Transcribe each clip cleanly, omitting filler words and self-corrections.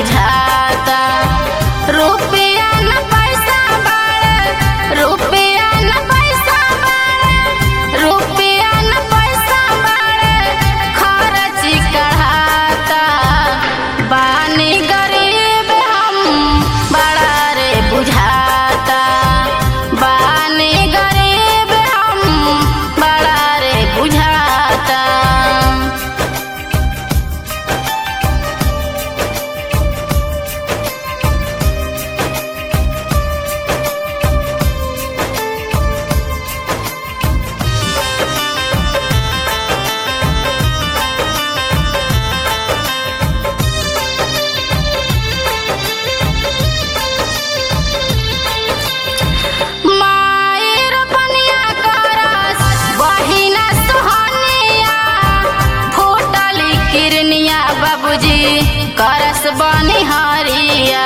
बुझाता। रुपया न पैसा बाड़े, रुपया न पैसा बाड़े, रुपया न पैसा बाड़े, खर्ची कढ़ाता। बानी गरीब हम बड़ा रे बुझाता। बानी गरीब हम बड़ा रे बुझाता। बाबूजी करस बनिहारिया।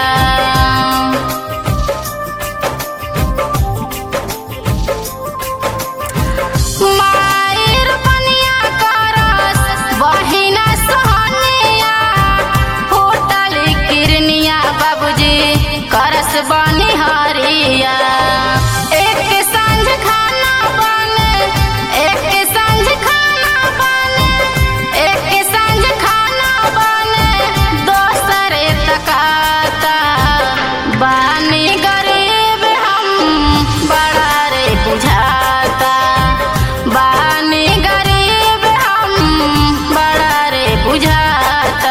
मायर बनिया करस बहिना सोहनिया। होटल किरनिया बाबूजी करस बनिहारिया। एक संझ खाना बने, एक संझ खाना बने, एक संझ खाना बने, दोसरे तकाता। बानी गरीब हम बड़ा रे बुझाता। बानी गरीब हम बड़ा रे बुझाता।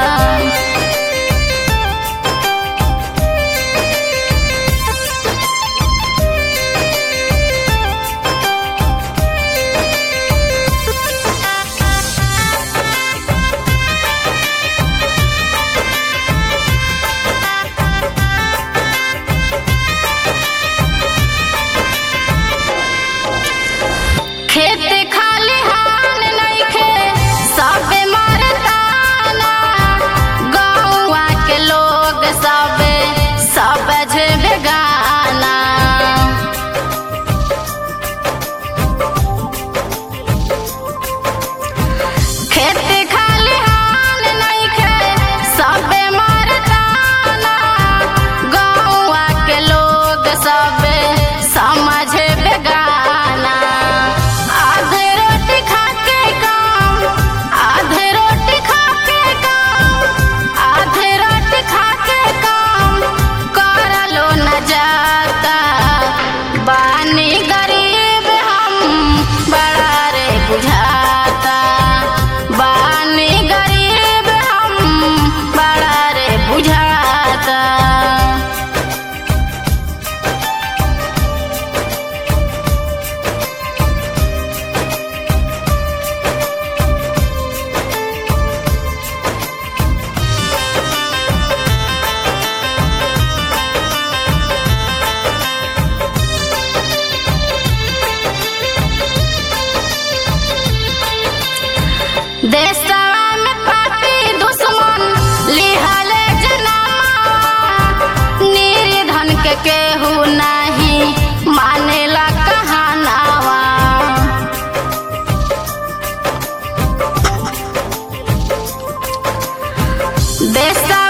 खेत खाली हाल नइखे सबे मरताना। गौवा के लोग सबे सबझ बेगाना। खेत खाली हाल नइखे सबे मरताना। गौवा के लोग सबे समझ बेगाना। आधे रोटी खा के काम, आधे रोटी खा के काम, आधे रोटी खा के काम करलो न जाता। बानी गरीब हम बड़ा रे बुझाता। बानी गरीब हम बड़ा रे बुझाता। देशवा में पापी दुश्मन लिहले जनामा। निर्धन के केहू नहीं मानेला कहानावा। देशवा